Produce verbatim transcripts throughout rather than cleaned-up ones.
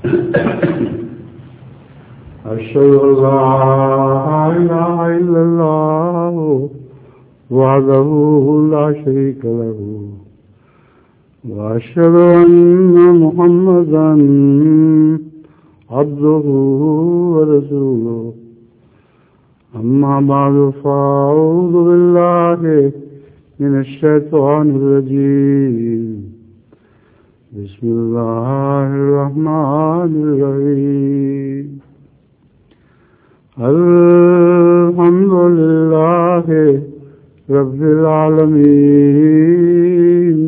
أشهد أن لا إله إلا الله وحده لا شريك له وأشهد أن محمدا عبده ورسوله أما بعد فأعوذ بالله من الشيطان الرجيم بسم الله الرحمن الرحيم الحمد لله رب العالمين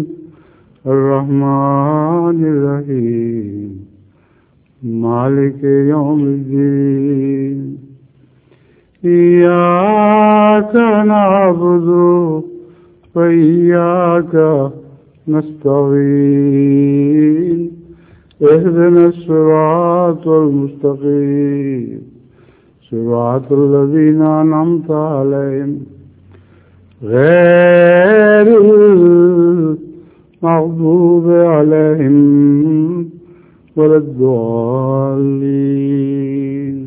الرحمن الرحيم مالك يوم الدين إياك نعبد وإياك نستعين اهدنا الصراط المستقيم صراط الذين أنعمت عليهم غير المغضوب عليهم ولا الضالين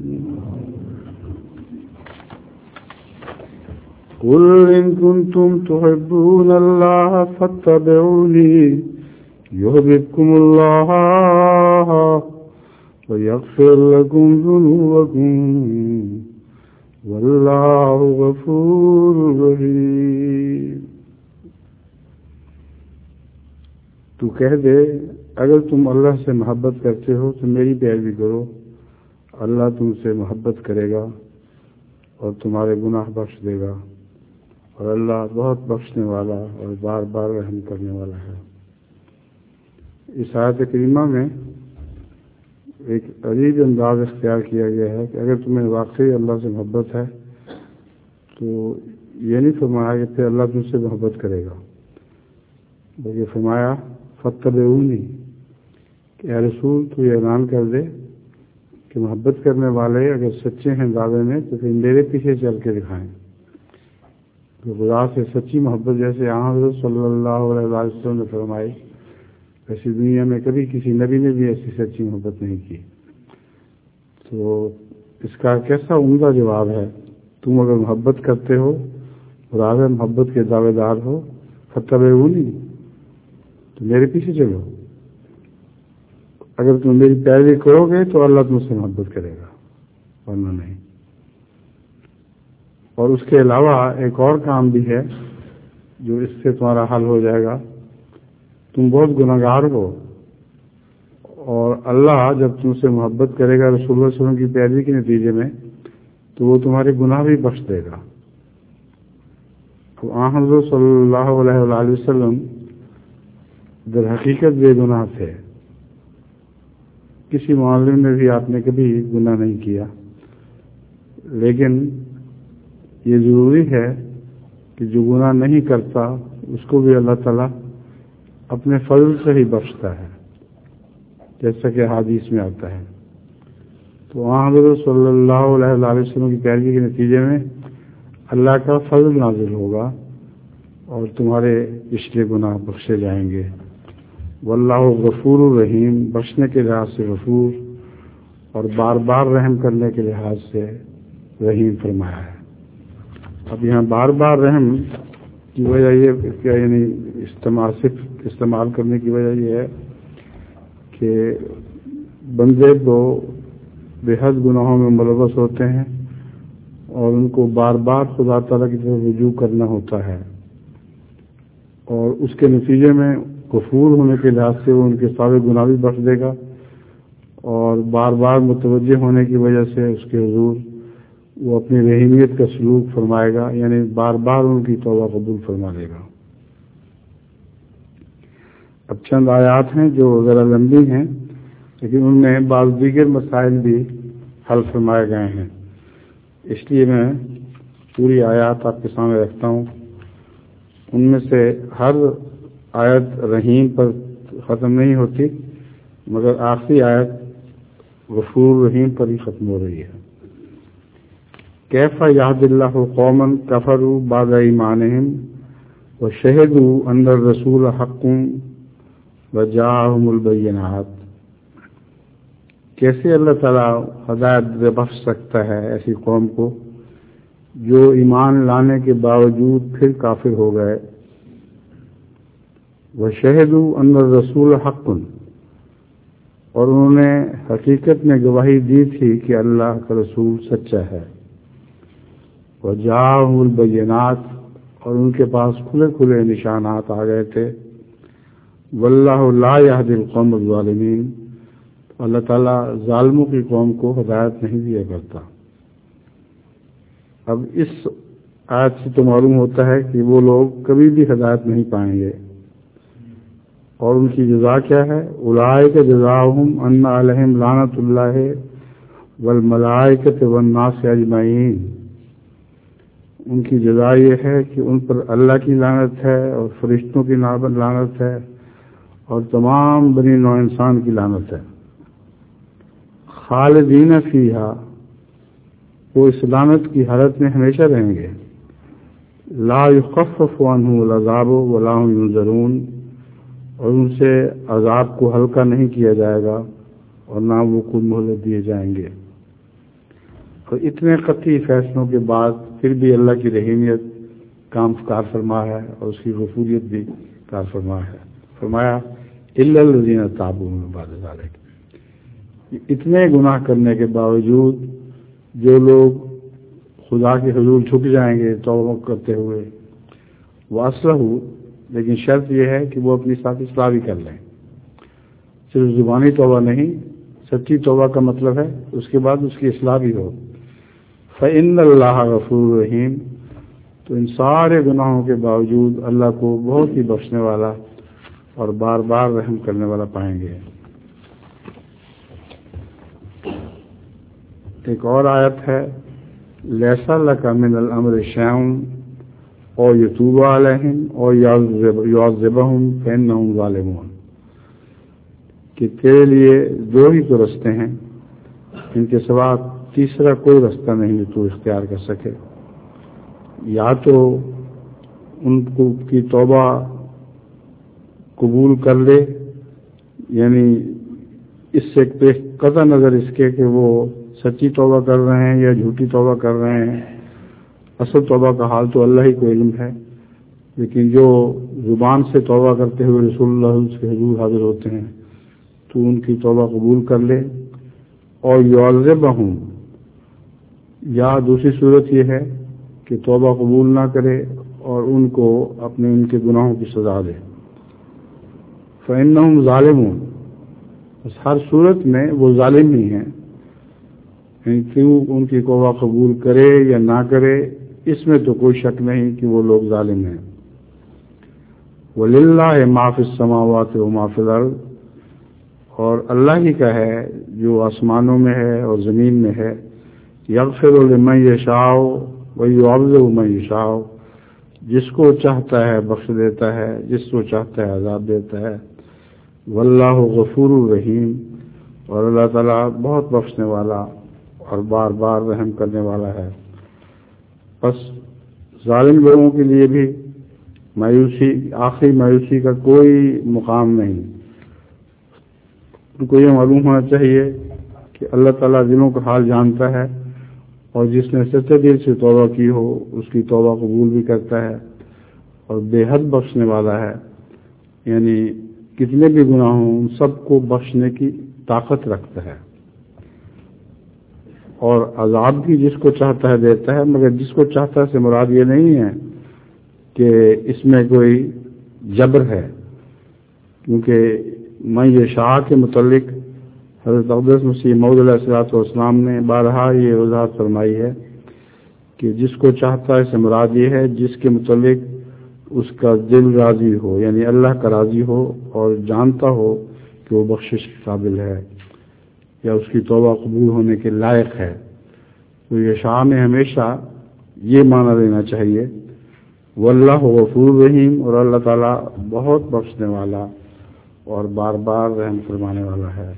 قل إن كنتم تحبون الله فاتبعوني يحببكم الله ويغفر لكم ذنوبكم والله غفور رحيم. تو کہہ دے اگر تم اللہ سے محبت کرتے ہو تو میری پیروی کرو، اللہ تم سے محبت کرے گا اور تمہارے گناہ بخش دے گا، اور اللہ بہت بخشنے والا اور بار بار رحم کرنے والا ہے. اس آیت کریمہ میں ایک عجیب انداز اختیار کیا گیا ہے کہ اگر تمہیں واقعی اللہ سے محبت ہے تو یہ نہیں فرمایا کہ پھر اللہ تم سے محبت کرے گا، بلکہ فرمایا فاتبعونی کہ اے رسول تو یہ اعلان کر دے کہ محبت کرنے والے اگر سچے ہیں دعوے میں تو پھر میرے پیچھے چل کے دکھائیں. تو خدا سے سچی محبت جیسے حضرت صلی اللہ علیہ وسلم نے فرمائی، ایسی دنیا میں کبھی کسی نبی نے بھی ایسی سچی محبت نہیں کی. تو اس کا کیسا عمدہ جواب ہے، تم اگر محبت کرتے ہو، خدا سے محبت کے دعوے دار ہو، فاتبعونی تو میرے پیچھے چلو. اگر تم میری پیروی کرو گے تو اللہ تم سے محبت کرے گا، ورنہ نہیں. اور اس کے علاوہ ایک اور کام بھی ہے جو اس سے تمہارا حل ہو جائے گا. تم بہت گناہگار ہو اور اللہ جب تم سے محبت کرے گا رسول اللہ صلی اللہ علیہ وسلم کی پیروی کے نتیجے میں تو وہ تمہارے گناہ بھی بخش دے گا. اب آن حضرت صلی اللہ علیہ وآلہ وسلم در حقیقت بے گناہ تھے، کسی معلم نے بھی آپ نے کبھی گناہ نہیں کیا، لیکن یہ ضروری ہے کہ جو گناہ نہیں کرتا اس کو بھی اللہ تعالیٰ اپنے فضل سے ہی بخشتا ہے، جیسا کہ حدیث میں آتا ہے. تو وہاں حضرت صلی اللہ علیہ وسلم کی پیروی کے نتیجے میں اللہ کا فضل نازل ہوگا اور تمہارے پچھلے گناہ بخشے جائیں گے. واللہ غفور الرحیم، بخشنے کے لحاظ سے غفور اور بار بار رحم کرنے کے لحاظ سے رحیم فرمایا ہے. اب یہاں بار بار رحم کی وجہ یہ کیا یعنی استعمال صرف استعمال کرنے کی وجہ یہ ہے کہ بندے کو بے حد گناہوں میں ملوث ہوتے ہیں اور ان کو بار بار خدا تعالیٰ کی طرف رجوع کرنا ہوتا ہے، اور اس کے نتیجے میں غفور ہونے کے لحاظ سے وہ ان کے سارے گناہ بھی بخش دے گا، اور بار بار متوجہ ہونے کی وجہ سے اس کے حضور وہ اپنی رحیمیت کا سلوک فرمائے گا، یعنی بار بار ان کی توبہ قبول فرما لے گا. اب چند آیات ہیں جو ذرا لمبی ہیں لیکن ان میں بعض دیگر مسائل بھی حل فرمائے گئے ہیں، اس لیے میں پوری آیات آپ کے سامنے رکھتا ہوں. ان میں سے ہر آیت رحیم پر ختم نہیں ہوتی، مگر آخری آیت غفور رحیم پر ہی ختم ہو رہی ہے. کیف یہد اللہ قوما کفروا بعد ایمانہم وشہدوا ان الرسول حق وجاءہم البینات. کیسے اللہ تعالیٰ ہدایت بخش سکتا ہے ایسی قوم کو جو ایمان لانے کے باوجود پھر کافر ہو گئے. وَشَهِدُوا أَنَّ الرَّسُولَ حَقٌّ، اور انہوں نے حقیقت میں گواہی دی تھی کہ اللہ کا رسول سچا ہے. وَجَاءَهُ الْبَيِّنَاتُ، اور ان کے پاس کھلے کھلے نشانات آ گئے تھے. وَاللَّهُ لَا يَهْدِي الْقَوْمَ الظَّالِمِينَ، اللہ تعالیٰ ظالموں کی قوم کو ہدایت نہیں دیا کرتا. اب اس آیت سے تو معلوم ہوتا ہے کہ وہ لوگ کبھی بھی ہدایت نہیں پائیں گے، اور ان کی جزا کیا ہے؟ اولئک جزاؤہم ان علیہم لعنت اللہ والملائکۃ والناس اجمعین. ان کی جزا یہ ہے کہ ان پر اللہ کی لعنت ہے اور فرشتوں کی لعنت ہے اور تمام بنی نوع انسان کی لعنت ہے. خالدین فیہا، وہ اس لعنت کی حالت میں ہمیشہ رہیں گے. لا یخفف عنہم العذاب ولا هم ینظرون، اور ان سے عذاب کو ہلکا نہیں کیا جائے گا اور نہ وہ کوئی مہلت دیے جائیں گے. اور اتنے قطعی فیصلوں کے بعد پھر بھی اللہ کی رحیمیت کام کار فرما ہے اور اس کی غفوریت بھی کار فرما ہے. فرمایا الا الذین تابوا من بعد ذلک، اتنے گناہ کرنے کے باوجود جو لوگ خدا کے حضور جھک جائیں گے توبہ کرتے ہوئے، واصلحوا، لیکن شرط یہ ہے کہ وہ اپنی ساتھ اصلاح بھی کر لیں. صرف زبانی توبہ نہیں، سچی توبہ کا مطلب ہے اس کے بعد اس کی اصلاح بھی ہو. فإن اللہ غفور رحیم، تو ان سارے گناہوں کے باوجود اللہ کو بہت ہی بخشنے والا اور بار بار رحم کرنے والا پائیں گے. ایک اور آیت ہے لیس لک من الامر شیء او یتوب علیہم او یعذبہم فانہم ظالمون، کہ تیرے لیے دو ہی تو رستے ہیں، ان کے سوا تیسرا کوئی رستہ نہیں جو تو اختیار کر سکے. یا تو ان کو کی توبہ قبول کر لے، یعنی اس سے قطع نظر اس کے کہ وہ سچی توبہ کر رہے ہیں یا جھوٹی توبہ کر رہے ہیں، اصل توبہ کا حال تو اللہ ہی کو علم ہے، لیکن جو زبان سے توبہ کرتے ہوئے رسول اللہ کے حضور حاضر ہوتے ہیں تو ان کی توبہ قبول کر لے. اور یعذبہم، یا دوسری صورت یہ ہے کہ توبہ قبول نہ کرے اور ان کو اپنے ان کے گناہوں کی سزا دے. فإنہم ظالمون، بس ہر صورت میں وہ ظالم ہی ہیں، یعنی کیوں ان کی توبہ قبول کرے یا نہ کرے اس میں تو کوئی شک نہیں کہ وہ لوگ ظالم ہیں. وَلِلَّهِ مَا فِي السَّمَاوَاتِ وَمَا فِي الْأَرْضِ، اور اللہ ہی کا ہے جو آسمانوں میں ہے اور زمین میں ہے. یغفر لمن یشاء ویعذب من یشاء، جس کو چاہتا ہے بخش دیتا ہے، جس کو چاہتا ہے عذاب دیتا ہے. واللہ غفور الرحیم، اور اللہ تعالیٰ بہت بخشنے والا اور بار بار رحم کرنے والا ہے. بس ظالم لوگوں کے لیے بھی مایوسی، آخری مایوسی کا کوئی مقام نہیں. ان کو یہ معلوم ہونا چاہیے کہ اللہ تعالیٰ دلوں کا حال جانتا ہے، اور جس نے سچے دل سے توبہ کی ہو اس کی توبہ قبول بھی کرتا ہے اور بے حد بخشنے والا ہے. یعنی کتنے بھی گناہ ہوں ان سب کو بخشنے کی طاقت رکھتا ہے، اور عذاب بھی جس کو چاہتا ہے دیتا ہے. مگر جس کو چاہتا ہے سے مراد یہ نہیں ہے کہ اس میں کوئی جبر ہے، کیونکہ میں یہ شاہ کے متعلق حضرت اقدس مسیح موعود علیہ الصلوۃ والسلام نے بارہا یہ وضاحت فرمائی ہے کہ جس کو چاہتا ہے سے مراد یہ ہے جس کے متعلق اس کا دل راضی ہو، یعنی اللہ کا راضی ہو اور جانتا ہو کہ وہ بخشش کے قابل ہے یا اس کی توبہ قبول ہونے کے لائق ہے. تو یہ شاہ میں ہمیشہ یہ معنی لینا چاہیے واللہ غفور رحیم، اور اللہ تعالیٰ بہت بخشنے والا اور بار بار رحم فرمانے والا ہے.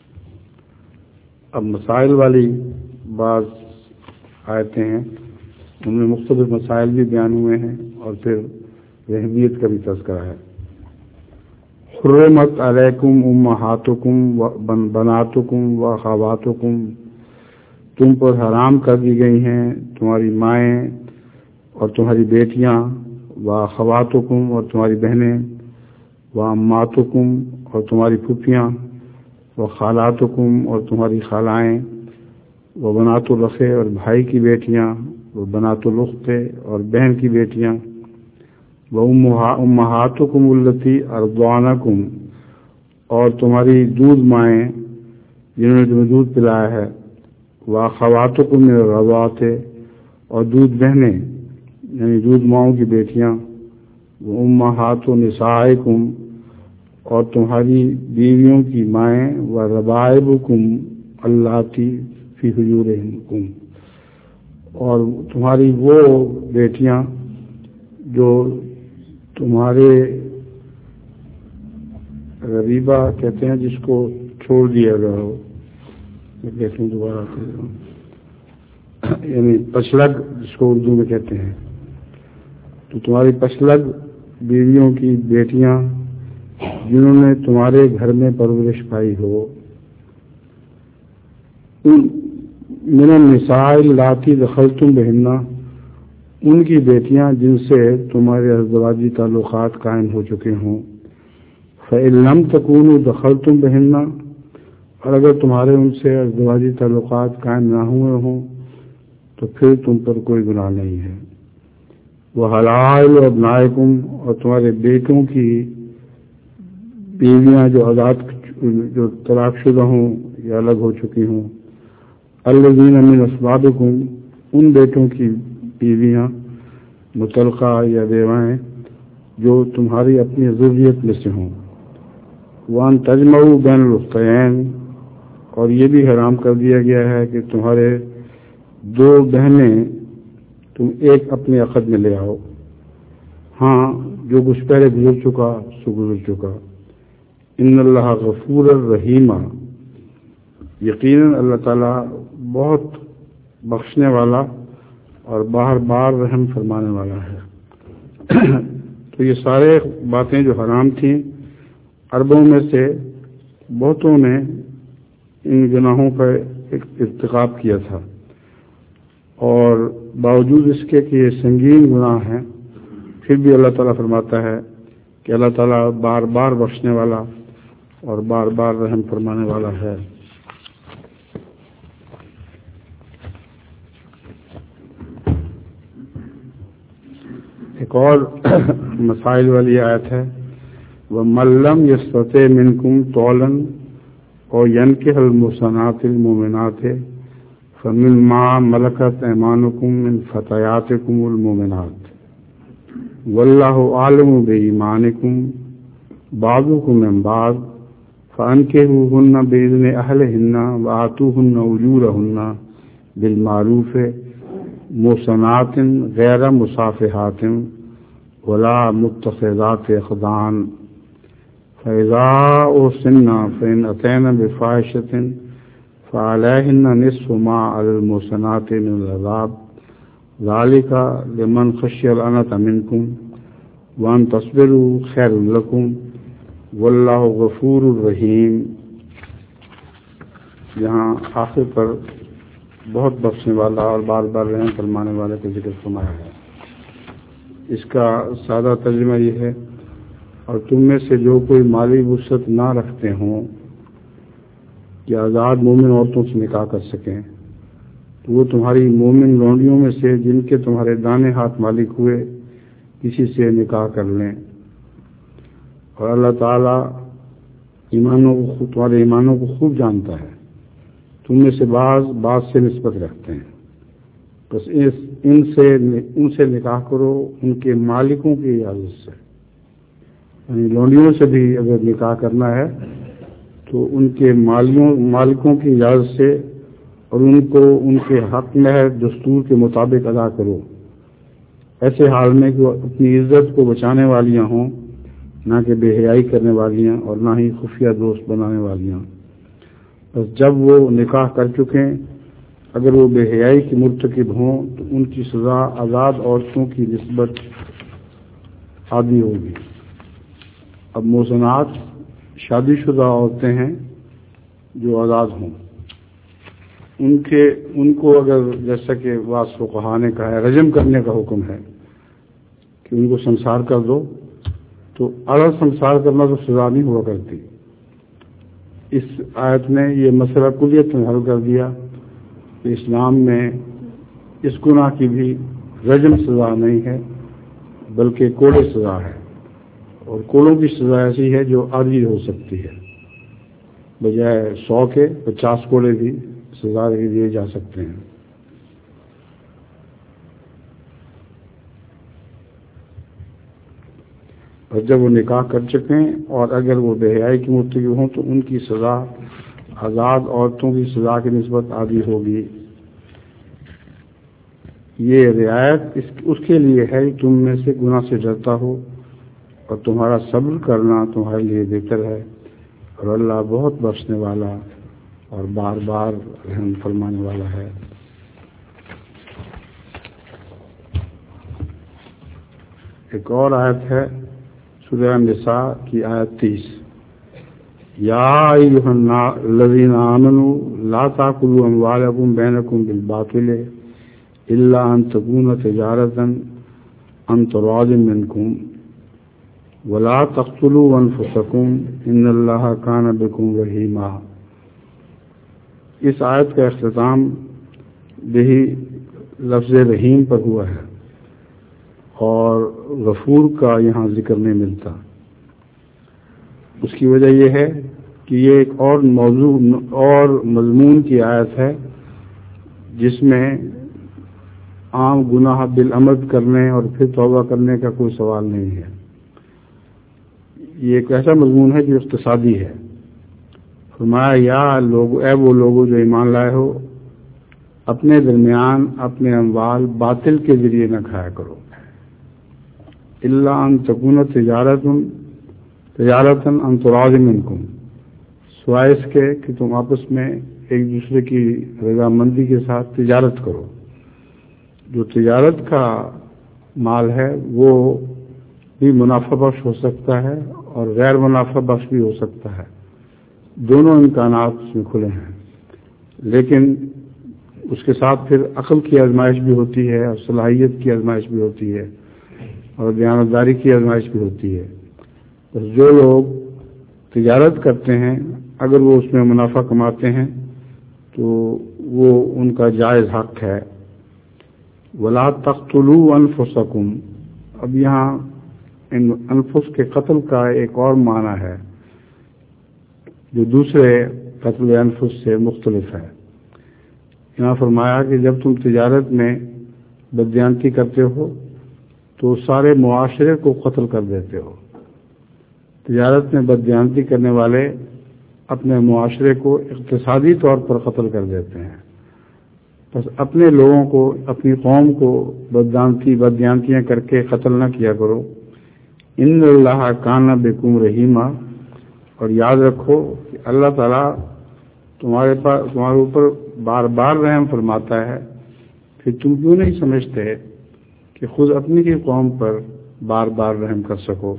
اب مسائل والی بعض آیتیں ہیں، ان میں مختلف مسائل بھی بیان ہوئے ہیں اور پھر رحمیت کا بھی تذکرہ ہے. حرمت علیکم امہاتکم و بناتکم و اخواتکم، تم پر حرام کر دی گئی ہیں تمہاری مائیں اور تمہاری بیٹیاں، و اخواتکم اور تمہاری بہنیں، و اماتکم اور تمہاری پھپھیاں، و خالاتکم اور تمہاری خالائیں، و بنات الاخ اور بھائی کی بیٹیاں، و بنات الاخت اور بہن کی بیٹیاں، و امہاتکم التی ارضعنکم اور تمہاری دودھ مائیں جنہوں نے تمہیں دودھ پلایا ہے، و اخواتکم من الرضاعۃ اور دودھ بہنیں یعنی دودھ ماؤں کی بیٹیاں، و امہات نسائکم اور تمہاری بیویوں کی مائیں، و ربائبکم اللاتی فی حجورکم اور تمہاری وہ بیٹیاں جو تمہارے غریبہ کہتے ہیں جس کو چھوڑ دیا گیا ہو، کہتے ہیں دوبارہ یعنی پچلگ جس کو اردو میں کہتے ہیں، تو تمہاری پچلگ بیویوں کی بیٹیاں جنہوں نے تمہارے گھر میں پرورش پائی ہو، من النساء اللاتی دخلتم بہن ان کی بیٹیاں جن سے تمہارے ازدواجی تعلقات قائم ہو چکے ہوں، فإن لم تکونوا دخلتم بہن اور اگر تمہارے ان سے ازدواجی تعلقات قائم نہ ہوئے ہوں تو پھر تم پر کوئی گناہ نہیں ہے، وحلائل ابنائکم اور تمہارے بیٹوں کی بیویاں جو آزاد جو طلاق شدہ ہوں یا الگ ہو چکی ہوں، الذین من اصلابکم ان بیٹوں کی بیویاں مطلقہ یا بیوائیں جو تمہاری اپنی ذریت میں سے ہوں، وان تجمعوا بین الاختین اور یہ بھی حرام کر دیا گیا ہے کہ تمہارے دو بہنیں تم ایک اپنے عقد میں لے آؤ، ہاں جو کچھ پہلے گزر چکا سو گزر چکا، ان اللہ غفور الرحیم یقیناً اللہ تعالیٰ بہت بخشنے والا اور بار بار رحم فرمانے والا ہے۔ تو یہ سارے باتیں جو حرام تھیں، عربوں میں سے بہتوں نے ان گناہوں کا ارتکاب کیا تھا، اور باوجود اس کے کہ یہ سنگین گناہ ہیں پھر بھی اللہ تعالیٰ فرماتا ہے کہ اللہ تعالیٰ بار بار بخشنے والا اور بار بار رحم فرمانے والا ہے۔ ایک اور مسائل والی آیت ہے، وَمَن لَّمْ يَسْتَطِعْ مِنكُمْ طَوْلًا اور يَنكِحَ الْمُحْصَنَاتِ الْمُؤْمِنَاتِ فَمِمَّا مَلَكَتْ أَيْمَانُكُم مِّن فَتَيَاتِكُمُ الْمُؤْمِنَاتِ وَاللَّهُ أَعْلَمُ بِإِيمَانِكُم بَعْضُكُم مِّن بَعْضٍ فَأَنكِحُوهُنَّ بِإِذْنِ أَهْلِهِنَّ وَآتُوهُنَّ أُجُورَهُنَّ بِالْمَعْرُوفِ مُحْصَنَاتٍ غَيْرَ مُصَافِحَاتٍ وَلَا مُتَّخِذَاتِ أَخْدَانٍ فَإِذَا أُحْصِنَّ فَإِنْ أَتَيْنَ بِفَاحِشَةٍ فَعَلَيْهِنَّ نِصْفُ مَا عَلَى الْمُحْصَنَاتِ مِنَ الْعَذَابِ ذَلِكَ لِمَنْ خَشِيَ الْعَنَتَ مِنكُمْ وَأَن تَصْبِرُوا خَيْرٌ لَكُمْ وَاللَّهُ غَفُورٌ رَحِيمٌ۔ یہاں آخر پر بہت بخشنے والا اور بار بار رحم فرمانے والے کا ذکر فرمایا ہے۔ اس کا سادہ ترجمہ یہ ہے، اور تم میں سے جو کوئی مالی وسعت نہ رکھتے ہوں کہ آزاد مومن عورتوں سے نکاح کر سکیں تو وہ تمہاری مومن لونڈیوں میں سے جن کے تمہارے دانے ہاتھ مالک ہوئے کسی سے نکاح کر لیں، اور اللہ تعالیٰ ایمانوں کو تمہارے ایمانوں کو خوب جانتا ہے، تم میں سے بعض بعض سے نسبت رکھتے ہیں، بس اس ان سے ان سے نکاح کرو ان کے مالکوں کی اجازت سے، یعنی لونڈیوں سے بھی اگر نکاح کرنا ہے تو ان کے مالیوں مالکوں کی اجازت سے، اور ان کو ان کے حق مہر دستور کے مطابق ادا کرو، ایسے حال میں کہ وہ اپنی عزت کو بچانے والیاں ہوں، نہ کہ بے حیائی کرنے والیاں اور نہ ہی خفیہ دوست بنانے والیاں۔ بس جب وہ نکاح کر چکیں اگر وہ بے حیائی کی مرتکب ہوں تو ان کی سزا آزاد عورتوں کی نسبت عادی ہوگی، اب محسنات شادی شدہ عورتیں ہیں جو آزاد ہوں، ان کے ان کو اگر جیسا کہ بعض فقہا نے کہا ہے رجم کرنے کا حکم ہے کہ ان کو سنسار کر دو، تو اگر سنسار کرنا تو سزا نہیں ہوا کرتی. اس آیت نے یہ مسئلہ کلیت میں حل کر دیا کہ اسلام میں اس گناہ کی بھی رجم سزا نہیں ہے بلکہ کوڑے سزا ہے، اور کوڑوں کی سزا ایسی ہے جو عارضی ہو سکتی ہے، بجائے سو کے پچاس کوڑے بھی سزا دیے جا سکتے ہیں. اور جب وہ نکاح کر چکیں اور اگر وہ بے حیائی کی مرتکب ہوں تو ان کی سزا آزاد عورتوں کی سزا کی نسبت عادی ہوگی. یہ رعایت اس, اس کے لیے ہے کہ تم میں سے گناہ سے ڈرتا ہو اور تمہارا صبر کرنا تمہارے لیے بہتر ہے، اور اللہ بہت بخشنے والا اور بار بار رحم فرمانے والا ہے. ایک اور آیت ہے سورہ النساء کی آیت تیس، یا ایھا الذین آمنوا لا تاکلوا اموالکم بینکم بالباطل الا ان تکون تجارۃ عن تراض منکم ولا تقتلوا انفسکم ان اللہ کان بکم رحیما. اس آیت کا اختتام بھی لفظ رحیم پر ہوا ہے اور غفور کا یہاں ذکر نہیں ملتا. اس کی وجہ یہ ہے کہ یہ ایک اور موضوع اور مضمون کی آیت ہے جس میں عام گناہ بالعمد کرنے اور پھر توبہ کرنے کا کوئی سوال نہیں ہے. یہ ایک ایسا مضمون ہے جو اقتصادی ہے. فرمایا یا لوگ اے وہ لوگوں جو ایمان لائے ہو، اپنے درمیان اپنے اموال باطل کے ذریعے نہ کھایا کرو، الا ان تکون تجارت تجارت عن تراض منکم، سوائے اس کے کہ تم آپس میں ایک دوسرے کی رضامندی کے ساتھ تجارت کرو. جو تجارت کا مال ہے وہ بھی منافع بخش ہو سکتا ہے اور غیر منافع بخش بھی ہو سکتا ہے، دونوں امکانات اس میں کھلے ہیں. لیکن اس کے ساتھ پھر عقل کی آزمائش بھی ہوتی ہے اور صلاحیت کی آزمائش بھی ہوتی ہے اور دیانتداری کی آزمائش بھی ہوتی ہے. بس جو لوگ تجارت کرتے ہیں اگر وہ اس میں منافع کماتے ہیں تو وہ ان کا جائز حق ہے. ولا تقتلوا انفسکم، اب یہاں ان انفس کے قتل کا ایک اور معنی ہے جو دوسرے قتل انفس سے مختلف ہے. یہاں فرمایا کہ جب تم تجارت میں بددیانتی کرتے ہو تو سارے معاشرے کو قتل کر دیتے ہو. تجارت میں بددیانتی کرنے والے اپنے معاشرے کو اقتصادی طور پر قتل کر دیتے ہیں. بس اپنے لوگوں کو اپنی قوم کو بددیانتی بددیانتیاں کر کے قتل نہ کیا کرو. ان اللہ کان بکم رحیما، اور یاد رکھو کہ اللہ تعالیٰ تمہارے پاس تمہارے اوپر بار بار رحم فرماتا ہے. پھر تم کیوں نہیں سمجھتے کہ خود اپنی کی قوم پر بار بار رحم کر سکو.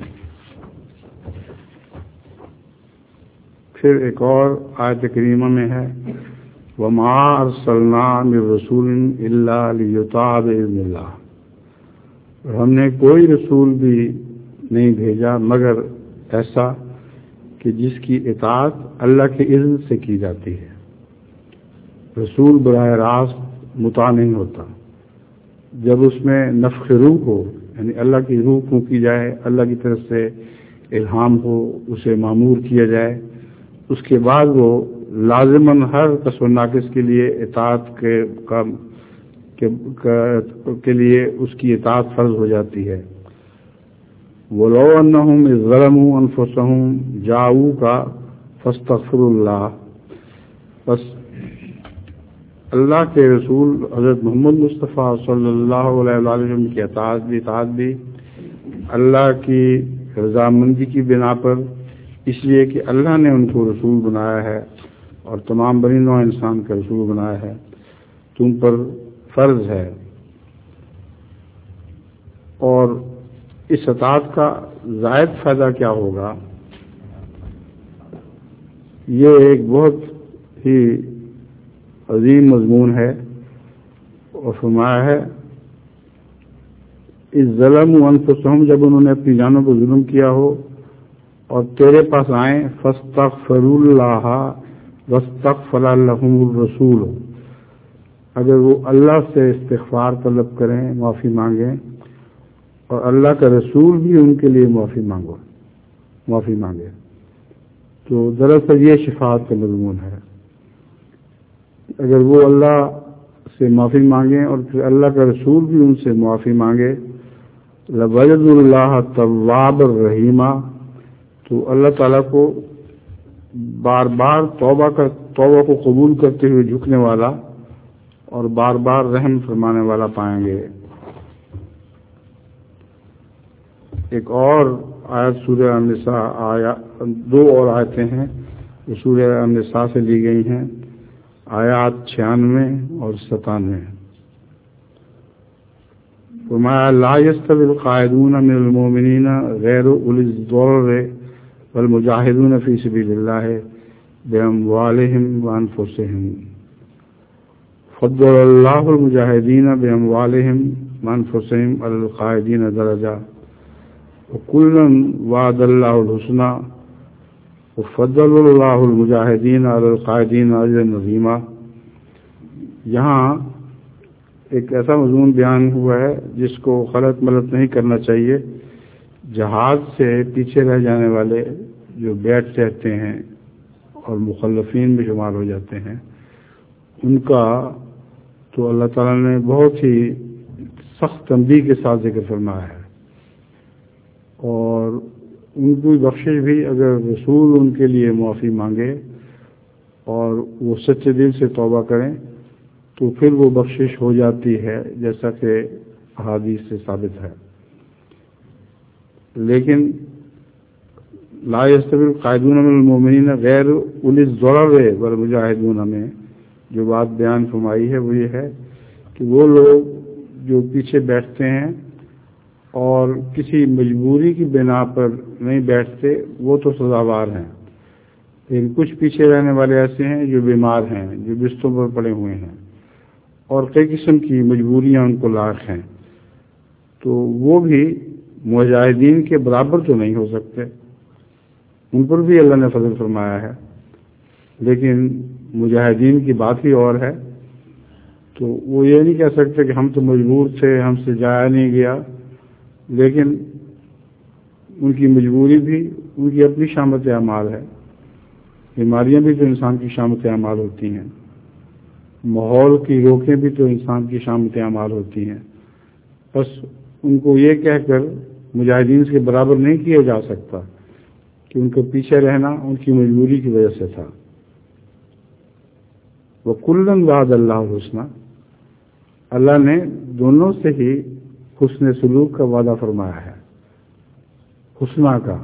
پھر ایک اور آیت کریمہ میں ہے وما ارسلنا من رسول الا لیطاع باذن اللہ، اور ہم نے کوئی رسول بھی نہیں بھیجا مگر ایسا کہ جس کی اطاعت اللہ کے اذن سے کی جاتی ہے. رسول براہ راست مطاع نہیں ہوتا. جب اس میں نفخ روح ہو، یعنی اللہ کی روح کو کی جائے، اللہ کی طرف سے الہام ہو، اسے مامور کیا جائے، اس کے بعد وہ لازماً ہر قص و ناقص کے لیے اطاعت کے کام کے, کے لیے اس کی اطاعت فرض ہو جاتی ہے. وَلَوْ أَنَّهُمْ إِذْ ظَلَمُوا أَنفُسَهُمْ جَاءُوكَ فَاسْتَغْفِرُوا اللَّهَ. بس اللہ کے رسول حضرت محمد مصطفیٰ صلی اللہ علیہ وسلم کی اطاعت بھی اطاعت بھی اللہ کی رضامندی کی بنا پر، اس لیے کہ اللہ نے ان کو رسول بنایا ہے اور تمام بنی نوع انسان کا رسول بنایا ہے، تم پر فرض ہے. اور اس اطاعت کا زائد فائدہ کیا ہوگا؟ یہ ایک بہت ہی عظیم مضمون ہے، اور فرمایا ہے اس ظلم انفسہم، جب انہوں نے اپنی جانوں پر ظلم کیا ہو اور تیرے پاس آئیں، فاستغفروا اللہ واستغفر لهم الرسول، اگر وہ اللہ سے استغفار طلب کریں، معافی مانگیں، اور اللہ کا رسول بھی ان کے لیے معافی مانگو معافی مانگے، تو دراصل یہ شفاعت کا مضمون ہے۔ اگر وہ اللہ سے معافی مانگیں اور پھر اللہ کا رسول بھی ان سے معافی مانگے، لَوَجَدُوا اللَّهَ تَوَّابًا رَحِيمًا، تو اللہ تعالیٰ کو بار بار توبہ کا توبہ کو قبول کرتے ہوئے جھکنے والا اور بار بار رحم فرمانے والا پائیں گے۔ ایک اور آیت سورہ النساء، آیا دو اور آیتیں ہیں جو سورہ النساء سے لی گئی ہیں، آیات چھیانوے اور ستانوے۔ فرمایا لا يستوي القاعدون من المؤمنین غیر اولی الضرر والمجاہدون فی سبیل اللہ باموالہم وانفسہم، فضل اللہ المجاہدین باموالہم وانفسہم علی القاعدین درجہ وکلا وعد اللہ الحسنى وفضل اللہ المجاہدین علی القاعدین اجرا عظیما۔ یہاں ایک ایسا مضمون بیان ہوا ہے جس کو غلط ملت نہیں کرنا چاہیے۔ جہاد سے پیچھے رہ جانے والے جو بیٹھ رہتے ہیں اور مخلفین میں شمار ہو جاتے ہیں، ان کا تو اللہ تعالیٰ نے بہت ہی سخت تنبیہ کے ساتھ ذکر فرمایا ہے، اور ان کی بخشش بھی اگر رسول ان کے لیے معافی مانگے اور وہ سچے دل سے توبہ کریں تو پھر وہ بخشش ہو جاتی ہے، جیسا کہ احادیث سے ثابت ہے۔ لیکن لا يستوی القاعدون من المؤمنین غیر اولی الضرر والمجاہدون میں جو بات بیان فرمائی ہے وہ یہ ہے کہ وہ لوگ جو پیچھے بیٹھتے ہیں اور کسی مجبوری کی بنا پر نہیں بیٹھتے، وہ تو سزاوار ہیں، لیکن کچھ پیچھے رہنے والے ایسے ہیں جو بیمار ہیں، جو بستروں پر پڑے ہوئے ہیں اور کئی قسم کی مجبوریاں ان کو لاحق ہیں، تو وہ بھی مجاہدین کے برابر تو نہیں ہو سکتے، ان پر بھی اللہ نے فضل فرمایا ہے، لیکن مجاہدین کی بات ہی اور ہے۔ تو وہ یہ نہیں کہہ سکتے کہ ہم تو مجبور تھے، ہم سے جایا نہیں گیا، لیکن ان کی مجبوری بھی ان کی اپنی شامت اعمال ہے۔ بیماریاں بھی تو انسان کی شامت اعمال ہوتی ہیں، ماحول کی روکیں بھی تو انسان کی شامت اعمال ہوتی ہیں، بس ان کو یہ کہہ کر مجاہدین کے برابر نہیں کیا جا سکتا کہ ان کو پیچھے رہنا ان کی مجبوری کی وجہ سے تھا۔ وَكُلًّا وَعَدَ اللَّهُ الْحُسْنَى، اللہ نے دونوں سے ہی حسن سلوک کا وعدہ فرمایا ہے، حسنہ کا،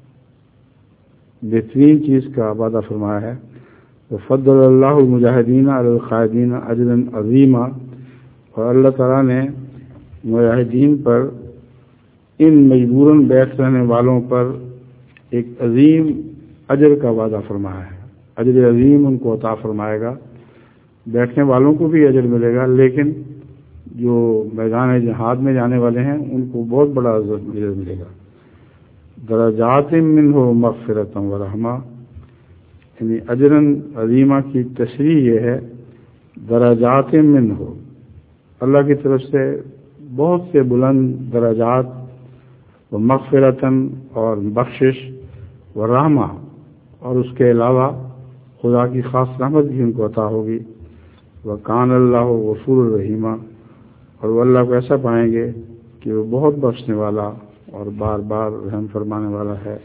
بہترین چیز کا وعدہ فرمایا ہے۔ وفضل اللہ المجاہدین علی القاعدین اجرا عظیما، اور اللہ تعالیٰ نے مجاہدین پر، ان مجبوراً بیٹھ رہنے والوں پر ایک عظیم اجر کا وعدہ فرمایا ہے، اجر عظیم ان کو عطا فرمائے گا۔ بیٹھنے والوں کو بھی اجر ملے گا، لیکن جو میدان جہاد میں جانے والے ہیں ان کو بہت بڑا اجر ملے گا۔ درجات منہ مغفرۃ ورحمہ، یعنی اجراً عظیمہ کی تشریح یہ ہے، درجات منہ، اللہ کی طرف سے بہت سے بلند درجات، و مغفرتاً اور بخشش، و رحمہ اور اس کے علاوہ خدا کی خاص رحمت بھی ان کو عطا ہوگی۔ وکان اللہ غفور الرحیمہ، اور وہ اللہ کو ایسا پائیں گے کہ وہ بہت بخشنے والا اور بار بار رحم فرمانے والا ہے۔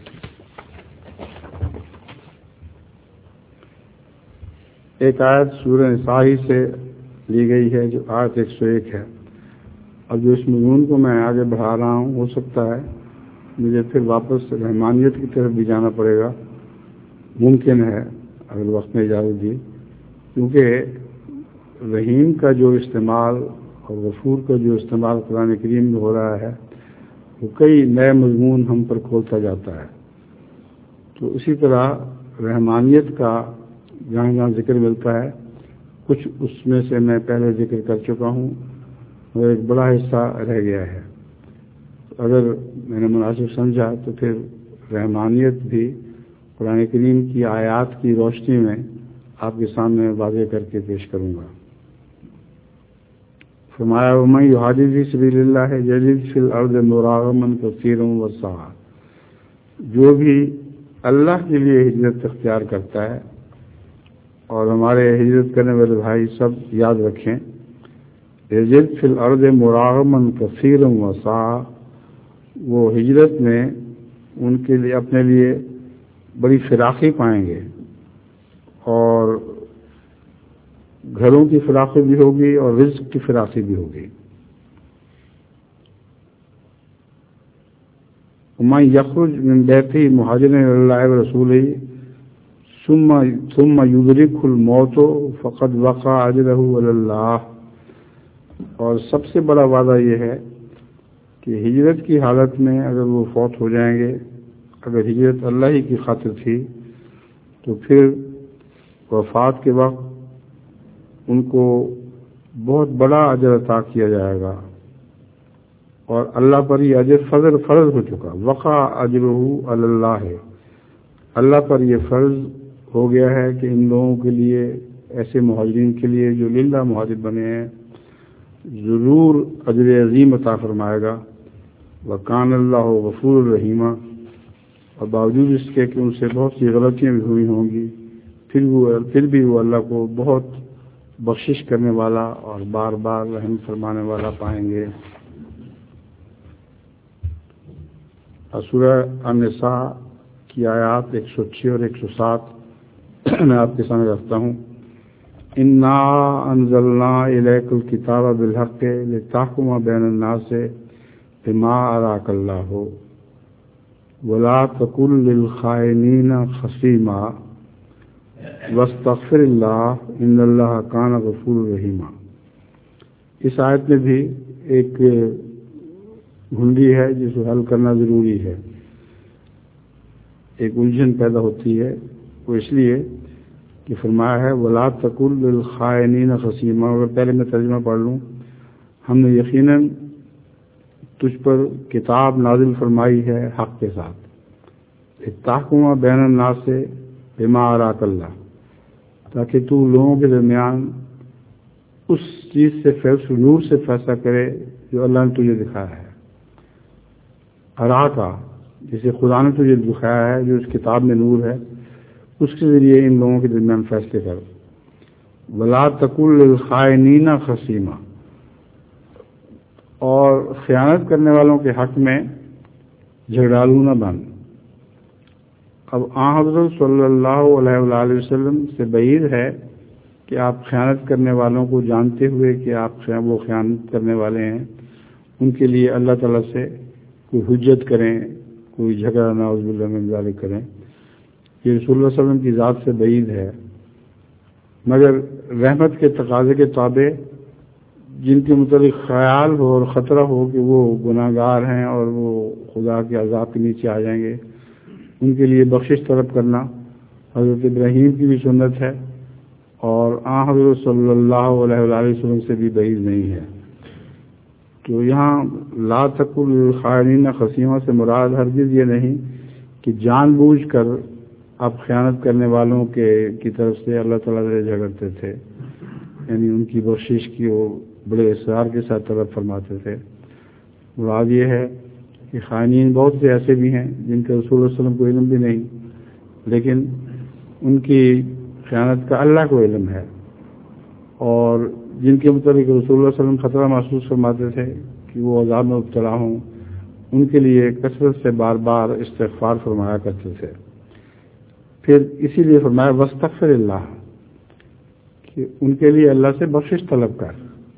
ایک آیت سورہ نساء ہی سے لی گئی ہے جو آیت ایک سو ایک ہے، اور جو اس مضمون کو میں آگے بڑھا رہا ہوں، ہو سکتا ہے مجھے پھر واپس رحمانیت کی طرف بھی جانا پڑے گا، ممکن ہے اگر وقت میں اجازت دی، کیونکہ رحیم کا جو استعمال اور غفور کا جو استعمال قرآن کریم میں ہو رہا ہے وہ کئی نئے مضمون ہم پر کھولتا جاتا ہے۔ تو اسی طرح رحمانیت کا جہاں جہاں ذکر ملتا ہے، کچھ اس میں سے میں پہلے ذکر کر چکا ہوں اور ایک بڑا حصہ رہ گیا ہے۔ اگر میں نے مناسب سمجھا تو پھر رحمانیت بھی قرآن کریم کی آیات کی روشنی میں آپ کے سامنے واضح کر کے پیش کروں گا۔ فرمایا وَمَن یُہَاجِرْ فِی سَبِیلِ اللَّهِ یَجِدْ فِی الْأَرْضِ مُرَاغَمًا کَثِیرًا وَسَعًا، جو بھی اللہ کے لیے ہجرت اختیار کرتا ہے، اور ہمارے ہجرت کرنے والے بھائی سب یاد رکھیں، یجد فی الارض مراغما کثیرا وسعا، وہ ہجرت میں ان کے لیے اپنے لیے بڑی فراخی پائیں گے، اور گھروں کی فراخی بھی ہوگی اور رزق کی فراخی بھی ہوگی۔ ومن یخرج من بیتہ مہاجرا الی اللہ ورسولہ ثم ثم یدرکہ الموت فقد وقع اجرہ علی اللہ، اور سب سے بڑا وعدہ یہ ہے کہ ہجرت کی حالت میں اگر وہ فوت ہو جائیں گے، اگر ہجرت اللہ ہی کی خاطر تھی، تو پھر وفات کے وقت ان کو بہت بڑا اجر عطا کیا جائے گا، اور اللہ پر یہ اجر فرض فرض ہو چکا، وقع اجرہ علی اللہ ہے، اللہ پر یہ فرض ہو گیا ہے کہ ان لوگوں کے لیے، ایسے مہاجرین کے لیے جو للہ مہاجر بنے ہیں، ضرور اجر عظیم عطا فرمائے گا۔ وَكَانَ اللَّهُ غَفُورًا رَحِيمًا، اور باوجود اس کے کہ ان سے بہت سی غلطیاں بھی ہوئی ہوں گی، پھر وہ پھر بھی وہ اللہ کو بہت بخشش کرنے والا اور بار بار رحم فرمانے والا پائیں گے۔ سورہ النساء کی آیات ایک سو چھ اور ایک سو سات میں آپ کے سامنے رکھتا ہوں۔ انا انزلنا الیک الکتاب بالحق لتحکم بین الناس بما اراک اللہ ولا تکن للخائنین خصیما واستغفر اللہ ان اللہ کان غفورا رحیما۔ اس آیت میں بھی ایک گھنڈی ہے جس کو حل کرنا ضروری ہے، ایک الجھن پیدا ہوتی ہے، وہ اس لیے کہ فرمایا ہے ولا تکن للخائنین خصیما۔ اگر پہلے میں ترجمہ پڑھ لوں، ہم نے یقیناً تجھ پر کتاب نازل فرمائی ہے حق کے ساتھ، تحکم بین الناس بما اراک اللہ، تاکہ تو لوگوں کے درمیان اس چیز سے فیصلہ نور سے فیصلہ کرے جو اللہ نے تجھے دکھایا ہے۔ اراکا جسے خدا نے تجھے دکھایا ہے، جو اس کتاب میں نور ہے، اس کے ذریعے ان لوگوں کے درمیان فیصلے کر۔ ولا تکن للخائنین خصیما، اور خیانت کرنے والوں کے حق میں جھگڑالو نہ بن۔ اب آن حضرت صلی اللہ علیہ وآلہ وسلم سے بعید ہے کہ آپ خیانت کرنے والوں کو جانتے ہوئے کہ آپ وہ خیانت کرنے والے ہیں، ان کے لیے اللہ تعالیٰ سے کوئی حجت کریں، کوئی جھگڑا نعوذ باللہ من ذالک کریں، یہ رسول اللہ صلی اللہ علیہ وسلم کی ذات سے بعید ہے۔ مگر رحمت کے تقاضے کے تابع جن کے متعلق خیال ہو اور خطرہ ہو کہ وہ گناہ گار ہیں اور وہ خدا کے عذاب کے نیچے آ جائیں گے، ان کے لیے بخشش طلب کرنا حضرت ابراہیم کی بھی سنت ہے، اور آن حضرت صلی اللہ علیہ وآلہ وسلم سے بھی بعید نہیں ہے۔ تو یہاں لا تکن للخائنین خصیما سے مراد ہرگز یہ نہیں کہ جان بوجھ کر آپ خیانت کرنے والوں کے کی طرف سے اللہ تعالیٰ سے جھگڑتے تھے، یعنی ان کی بخشش کی وہ بڑے اصرار کے ساتھ طلب فرماتے تھے۔ مراد یہ ہے کہ خائنین بہت سے ایسے بھی ہیں جن کا رسول اللہ صلی اللہ علیہ وسلم کو علم بھی نہیں، لیکن ان کی خیانت کا اللہ کو علم ہے، اور جن کے متعلق رسول اللہ صلی اللہ علیہ وسلم خطرہ محسوس فرماتے تھے کہ وہ عذاب میں مبتلا ہوں، ان کے لیے کثرت سے بار بار استغفار فرمایا کرتے تھے۔ پھر اسی لیے فرمایا واستغفر اللہ، کہ ان کے لیے اللہ سے بخشش طلب کر۔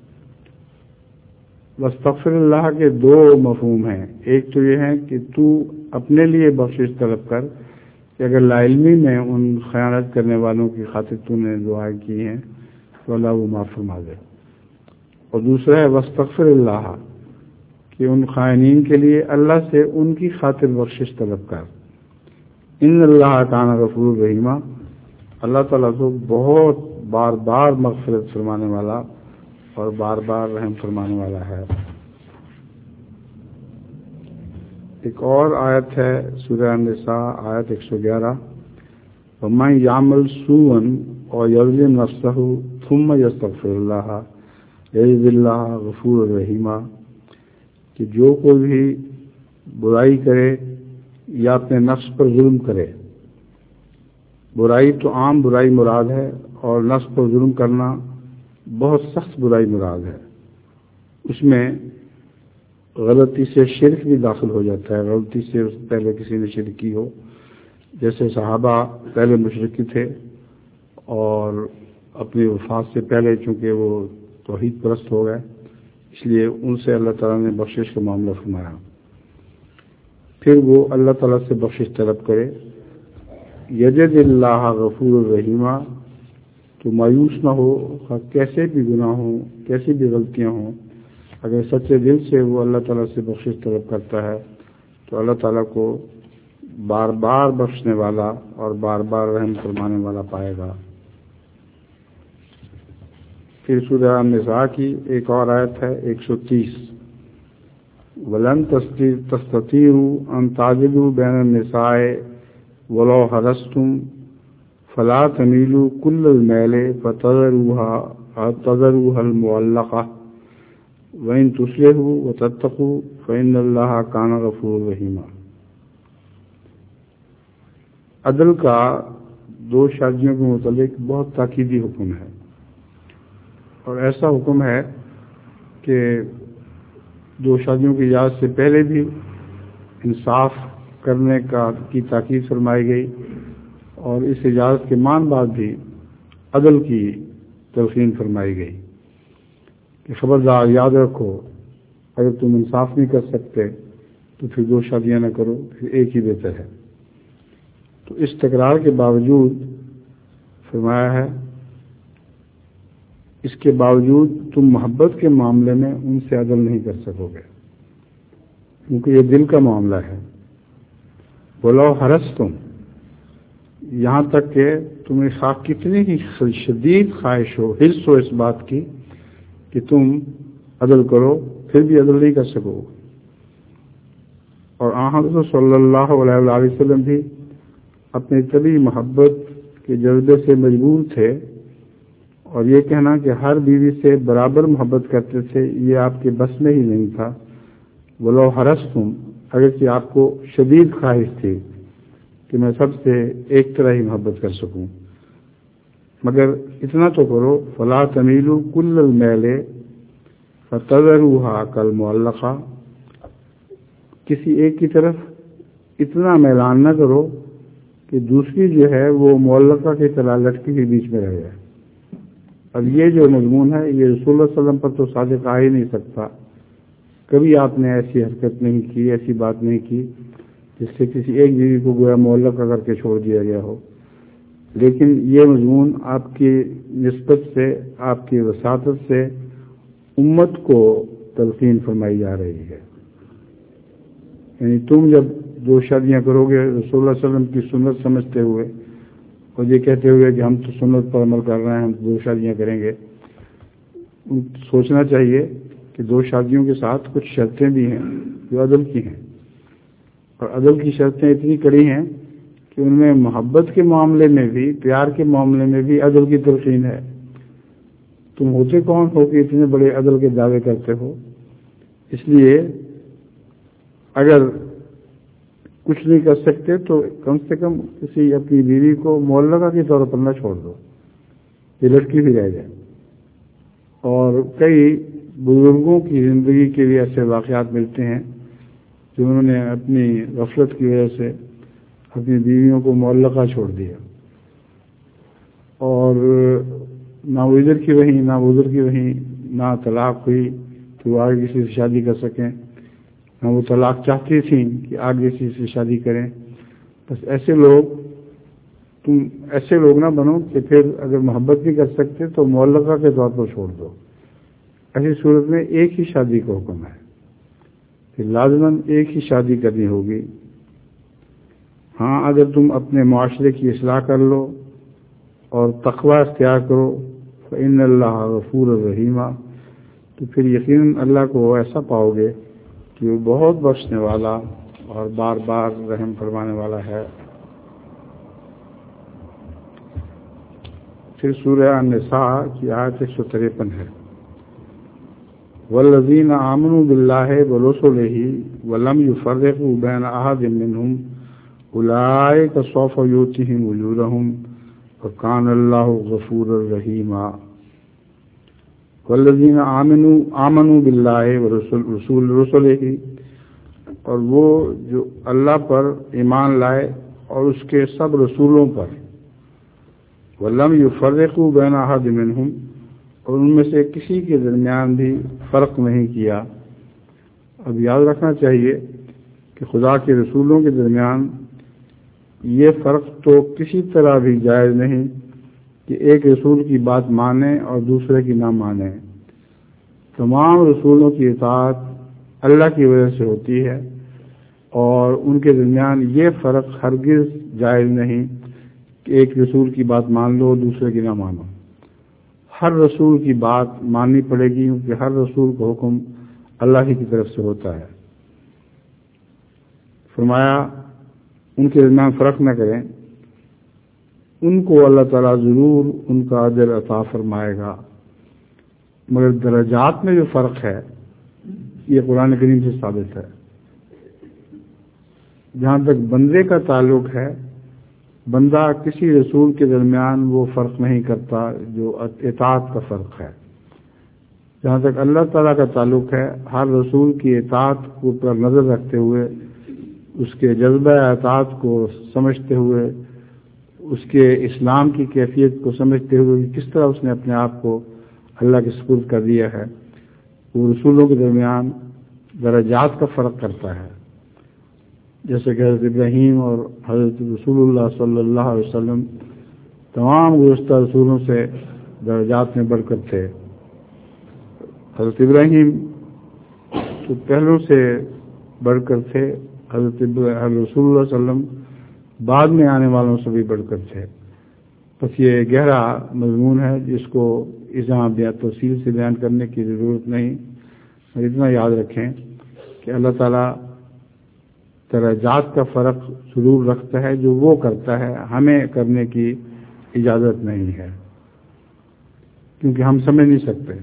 واستغفر اللہ کے دو مفہوم ہیں، ایک تو یہ ہے کہ تو اپنے لیے بخشش طلب کر کہ اگر لا علمی میں ان خیانت کرنے والوں کی خاطر تو نے دعائیں کی ہیں تو اللہ وہ معاف فرما دے، اور دوسرا ہے واستغفر اللہ، کہ ان خائنین کے لیے اللہ سے ان کی خاطر بخشش طلب کر. ان اللہ کان غفور رحیمہ، اللہ تعالیٰ تو بہت بار بار مغفرت فرمانے والا اور بار بار رحم فرمانے والا ہے. ایک اور آیت ہے سورہ النساء آیت ایک سو گیارہ، وَمَن يَعْمَلْ سُوءًا أَوْ يَظْلِمْ نَفْسَهُ ثُمَّ يَسْتَغْفِرِ اللَّهَ يَجِدِ اللَّهَ غَفُورًا رَحِيمًا، کہ جو کوئی بھی برائی کرے یا اپنے نفس پر ظلم کرے. برائی تو عام برائی مراد ہے، اور نفس پر ظلم کرنا بہت سخت برائی مراد ہے. اس میں غلطی سے شرک بھی داخل ہو جاتا ہے. غلطی سے پہلے کسی نے شرک کی ہو، جیسے صحابہ پہلے مشرکی تھے اور اپنی وفات سے پہلے چونکہ وہ توحید پرست ہو گئے، اس لیے ان سے اللہ تعالیٰ نے بخشش کا معاملہ فرمایا. پھر وہ اللہ تعالیٰ سے بخشش طلب کرے. یجد اللہ غفور الرحیمہ، تو مایوس نہ ہو، کیسے بھی گناہ ہوں، کیسی بھی غلطیاں ہوں، اگر سچے دل سے وہ اللہ تعالیٰ سے بخشش طلب کرتا ہے تو اللہ تعالیٰ کو بار بار بخشنے والا اور بار بار رحم فرمانے والا پائے گا. پھر سورہ النساء کی ایک اور آیت ہے ایک سو تیس، وَلَن تَسْتَطِيعُوا أَن تَعْدِلُوا بَيْنَ النِّسَاءِ وَلَوْ حَرَصْتُمْ فَلَا تَمِيلُوا كُلَّ الْمَيْلِ فَتَذَرُوهَا تَذَرُوهَا الْمُعَلَّقَةَ وَإِن تُصْلِحُوا وَتَتَّقُوا فَإِنَّ اللَّهَ كَانَ غَفُورًا رَحِيمًا. عدل کا دو شادیوں کے متعلق بہت تاکیدی حکم ہے، اور ایسا حکم ہے کہ دو شادیوں کی اجازت سے پہلے بھی انصاف کرنے کا کی تاکید فرمائی گئی، اور اس اجازت کے مان بعد بھی عدل کی تلقین فرمائی گئی کہ خبردار یاد رکھو، اگر تم انصاف نہیں کر سکتے تو پھر دو شادیاں نہ کرو، پھر ایک ہی بہتر ہے. تو اس تکرار کے باوجود فرمایا ہے، اس کے باوجود تم محبت کے معاملے میں ان سے عدل نہیں کر سکو گے، کیونکہ یہ دل کا معاملہ ہے. بولو حرص تم، یہاں تک کہ تمہیں خواہ کتنی ہی شدید خواہش ہو، حرص ہو اس بات کی کہ تم عدل کرو، پھر بھی عدل نہیں کر سکو. اور آن حضرت صلی اللہ علیہ وآلہ وسلم بھی اپنی طبی محبت کے جذبے سے مجبور تھے، اور یہ کہنا کہ ہر بیوی سے برابر محبت کرتے تھے یہ آپ کے بس میں ہی نہیں تھا. ولو حرصتم، اگرچہ آپ کو شدید خواہش تھی کہ میں سب سے ایک طرح ہی محبت کر سکوں، مگر اتنا تو کرو، فلا تمیلوا کل المیل فتذروها کالمعلقہ، کسی ایک کی طرف اتنا میلان نہ کرو کہ دوسری جو ہے وہ معلقہ کی طرح لٹکی کے بیچ میں رہ جائے. اب یہ جو مضمون ہے یہ رسول اللہ صلی اللہ علیہ وسلم پر تو صادق آ ہی نہیں سکتا. کبھی آپ نے ایسی حرکت نہیں کی، ایسی بات نہیں کی جس سے کسی ایک بیوی کو گویا معلقہ کر کے چھوڑ دیا گیا ہو. لیکن یہ مضمون آپ کی نسبت سے، آپ کی وساطت سے امت کو تلقین فرمائی جا رہی ہے. یعنی تم جب دو شادیاں کرو گے رسول اللہ صلی اللہ علیہ وسلم کی سنت سمجھتے ہوئے اور یہ کہتے ہوئے کہ ہم تو سنت پر عمل کر رہے ہیں، ہم دو شادیاں کریں گے، سوچنا چاہیے کہ دو شادیوں کے ساتھ کچھ شرطیں بھی ہیں جو عدل کی ہیں، اور عدل کی شرطیں اتنی کڑی ہیں کہ ان میں محبت کے معاملے میں بھی، پیار کے معاملے میں بھی عدل کی تلقین ہے. تم ہوتے کون ہو کہ اتنے بڑے عدل کے دعوے کرتے ہو؟ اس لیے اگر کچھ نہیں کر سکتے تو کم سے کم کسی اپنی بیوی کو معلقہ کے طور پر نہ چھوڑ دو، یہ لڑکی بھی رہ جائے. اور کئی بزرگوں کی زندگی کے بھی ایسے واقعات ملتے ہیں جنہوں نے اپنی غفلت کی وجہ سے اپنی بیویوں کو معلقہ چھوڑ دیا، اور نہ وہ ادھر کی رہی نہ وہ ادھر کی رہی، نہ طلاق ہوئی کہ وہ آگے کسی سے شادی کر سکیں، نہ وہ طلاق چاہتی تھیں کہ آگے کسی سے شادی کریں. بس ایسے لوگ، تم ایسے لوگ نہ بنو کہ پھر اگر محبت نہیں کر سکتے تو معلقہ کے طور پر چھوڑ دو. ایسی صورت میں ایک ہی شادی کا حکم ہے، کہ لازماً ایک ہی شادی کرنی ہوگی. ہاں اگر تم اپنے معاشرے کی اصلاح کر لو اور تقوی اختیار کرو فإن اللہ غفور الرحیم، تو پھر یقیناً اللہ کو ایسا پاؤ گے کہ وہ بہت بخشنے والا اور بار بار رحم فرمانے والا ہے. پھر سورہ النساء کی آیت ایک سو تریپن ہے، والذین آمنوا باللہ ورسلہ ولم یفرقوا بین احد منہم اولئک سوف یؤتیہم اجورہم وکان اللہ غفورا رحیما. والذین آمنوا آمنوا باللہ ورسول رسلہ، اور وہ جو اللہ پر ایمان لائے اور اس کے سب رسولوں پر، ولم یفرقوا بین احد منہم، اور ان میں سے کسی کے درمیان بھی فرق نہیں کیا. اب یاد رکھنا چاہیے کہ خدا کے رسولوں کے درمیان یہ فرق تو کسی طرح بھی جائز نہیں کہ ایک رسول کی بات مانے اور دوسرے کی نہ مانے. تمام رسولوں کی اطاعت اللہ کی وجہ سے ہوتی ہے، اور ان کے درمیان یہ فرق ہرگز جائز نہیں کہ ایک رسول کی بات مان لو دوسرے کی نہ مانو. ہر رسول کی بات ماننی پڑے گی، کیونکہ ہر رسول کا حکم اللہ ہی کی طرف سے ہوتا ہے. فرمایا ان کے درمیان فرق نہ کریں، ان کو اللہ تعالیٰ ضرور ان کا اجر عطا فرمائے گا. مگر درجات میں جو فرق ہے یہ قرآن کریم سے ثابت ہے. جہاں تک بندے کا تعلق ہے، بندہ کسی رسول کے درمیان وہ فرق نہیں کرتا جو اطاعت کا فرق ہے. جہاں تک اللہ تعالیٰ کا تعلق ہے، ہر رسول کی اطاعت کو پر نظر رکھتے ہوئے، اس کے جذبہ اطاعت کو سمجھتے ہوئے، اس کے اسلام کی کیفیت کو سمجھتے ہوئے کہ کس طرح اس نے اپنے آپ کو اللہ کے سپرد کر دیا ہے، وہ رسولوں کے درمیان درجات کا فرق کرتا ہے. جیسے کہ حضرت ابراہیم اور حضرت رسول اللہ صلی اللہ علیہ وسلم تمام گزشتہ رسولوں سے درجات میں بڑھ کر تھے. حضرت ابراہیم تو پہلوں سے بڑھ کر تھے، حضرت رسول اللہ صلی اللہ علیہ وسلم بعد میں آنے والوں سے بھی بڑھ کر تھے. بس یہ گہرا مضمون ہے جس کو یہاں تفصیل سے بیان کرنے کی ضرورت نہیں. اتنا یاد رکھیں کہ اللہ تعالیٰ درجات کا فرق ضرور رکھتا ہے، جو وہ کرتا ہے ہمیں کرنے کی اجازت نہیں ہے، کیونکہ ہم سمجھ نہیں سکتے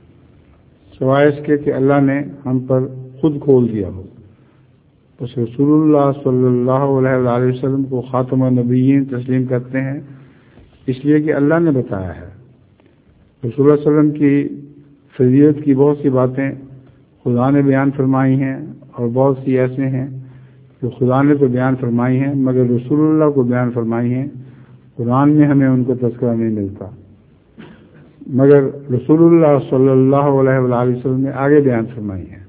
سوائے اس کے کہ اللہ نے ہم پر خود کھول دیا ہو. بس رسول اللہ صلی اللہ علیہ وسلم کو خاتم النبیین تسلیم کرتے ہیں اس لیے کہ اللہ نے بتایا ہے. رسول اللہ صلی اللہ علیہ وسلم کی فضیلت کی بہت سی باتیں خدا نے بیان فرمائی ہیں، اور بہت سی ایسے ہیں جو خدا نے تو بیان فرمائی ہیں مگر رسول اللہ کو بیان فرمائی ہیں. قرآن میں ہمیں ان کا تذکرہ نہیں ملتا، مگر رسول اللہ صلی اللہ علیہ وآلہ وسلم نے آگے بیان فرمائی ہیں.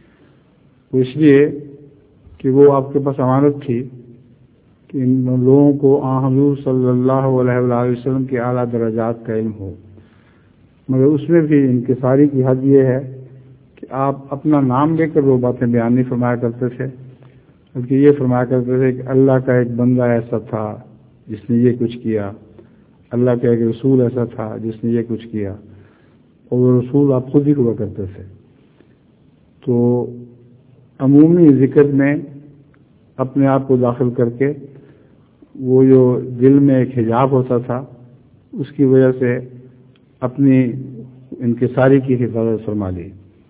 وہ اس لیے کہ وہ آپ کے پاس امانت تھی کہ ان لوگوں کو آن حضور صلی اللہ علیہ وآلہ وسلم کے اعلیٰ درجات کا علم ہو. مگر اس میں بھی انکساری کی حد یہ ہے کہ آپ اپنا نام لے کر وہ باتیں بیان نہیں فرمایا کرتے تھے، بلکہ یہ فرمایا کرتے تھے کہ اللہ کا ایک بندہ ایسا تھا جس نے یہ کچھ کیا، اللہ کا ایک رسول ایسا تھا جس نے یہ کچھ کیا، اور وہ رسول آپ خود ہی ہوا کرتے تھے. تو عمومی ذکر میں اپنے آپ کو داخل کر کے وہ جو دل میں ایک حجاب ہوتا تھا اس کی وجہ سے اپنی انکساری کی حفاظت فرما لی.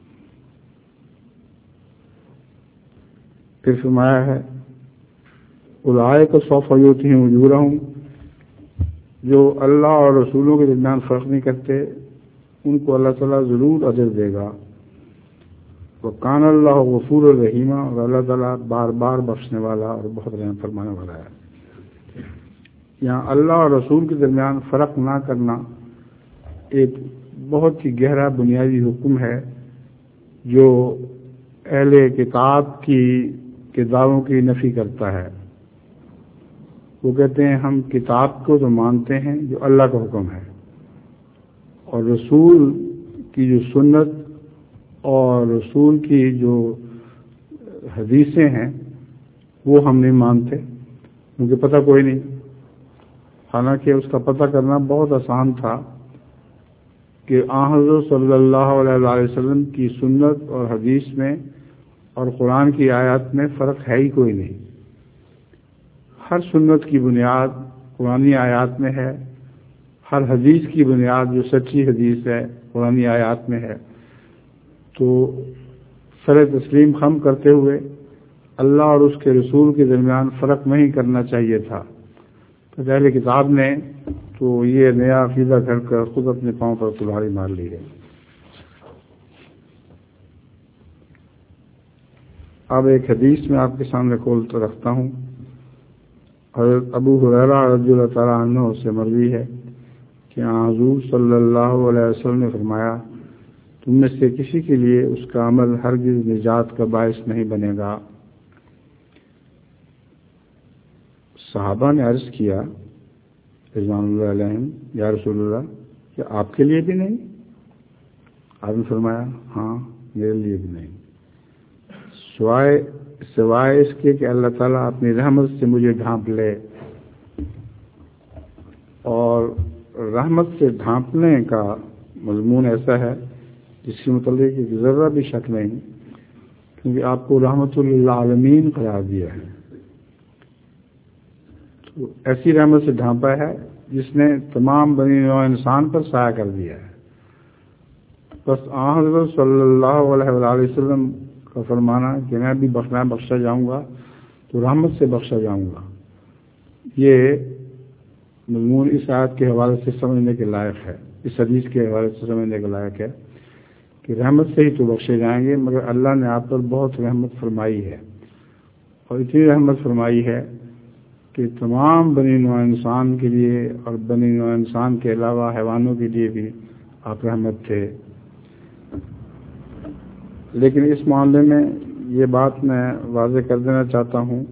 پھر فرمایا ہے اولئک سوف یؤتیہم اجورہم، جو اللہ اور رسولوں کے درمیان فرق نہیں کرتے ان کو اللہ تعالیٰ ضرور اجر دے گا. وکان اللہ غفور الرحیم، اور اللہ تعالیٰ بار بار بخشنے والا اور بہت رحم فرمانے والا ہے. یہاں اللہ اور رسول کے درمیان فرق نہ کرنا ایک بہت ہی گہرا بنیادی حکم ہے جو اہل کتاب کی کتابوں کی نفی کرتا ہے. وہ کہتے ہیں ہم کتاب کو تو مانتے ہیں جو اللہ کا حکم ہے، اور رسول کی جو سنت اور رسول کی جو حدیثیں ہیں وہ ہم نہیں مانتے، کیونکہ پتہ کوئی نہیں، حالانکہ اس کا پتہ کرنا بہت آسان تھا کہ آن حضرت صلی اللہ علیہ وسلم کی سنت اور حدیث میں اور قرآن کی آیات میں فرق ہے ہی کوئی نہیں۔ ہر سنت کی بنیاد قرآنی آیات میں ہے، ہر حدیث کی بنیاد جو سچی حدیث ہے قرآنی آیات میں ہے۔ تو سر تسلیم خم کرتے ہوئے اللہ اور اس کے رسول کے درمیان فرق نہیں کرنا چاہیے تھا۔ تو پہلے کتاب نے تو یہ نیا عقیدہ کر کر خود اپنے پاؤں پر کلہاڑی مار لی ہے۔ اب ایک حدیث میں آپ کے سامنے کھول تو رکھتا ہوں۔ حضرت ابو ہریرہ رضی اللہ تعالیٰ عنہ سے مروی ہے کہ حضور صلی اللہ علیہ وسلم نے فرمایا، تم میں سے کسی کے لیے اس کا عمل ہرگز نجات کا باعث نہیں بنے گا۔ صحابہ نے عرض کیا رضوان اللہ علیہم، یا رسول اللہ، کہ آپ کے لیے بھی نہیں؟ آپ نے فرمایا ہاں میرے لیے بھی نہیں، سوائے سوائے اس کے کہ اللہ تعالیٰ اپنی رحمت سے مجھے ڈھانپ لے۔ اور رحمت سے ڈھانپنے کا مضمون ایسا ہے جس کے متعلق ایک ذرہ بھی شک نہیں، کیونکہ آپ کو رحمت للعالمین قرار دیا ہے۔ تو ایسی رحمت سے ڈھانپا ہے جس نے تمام بنی نوع انسان پر سایہ کر دیا ہے۔ بس آن حضرت صلی اللہ علیہ وآلہ وسلم کا فرمانا کہ میں بھی بخشنا بخشا جاؤں گا تو رحمت سے بخشا جاؤں گا، یہ مضمون اس آیت کے حوالے سے سمجھنے کے لائق ہے، اس حدیث کے حوالے سے سمجھنے کے لائق ہے کہ رحمت سے ہی تو بخشے جائیں گے، مگر اللہ نے آپ پر بہت رحمت فرمائی ہے، اور اتنی رحمت فرمائی ہے کہ تمام بنی نوع انسان کے لیے اور بنی نوع انسان کے علاوہ حیوانوں کے لیے بھی آپ رحمت تھے۔ لیکن اس معاملے میں یہ بات میں واضح کر دینا چاہتا ہوں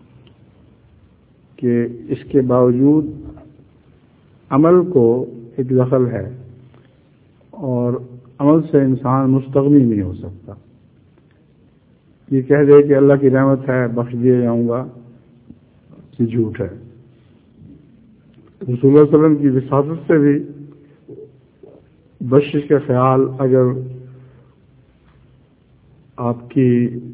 کہ اس کے باوجود عمل کو ایک دخل ہے، اور عمل سے انسان مستغنی نہیں ہو سکتا۔ یہ کہہ دے کہ اللہ کی رحمت ہے بخش دیے جاؤں گا، یہ جھوٹ ہے۔ رسول اللہ صلی اللہ علیہ وسلم کی وساطت سے بھی بخشش کا خیال اگر آپ کی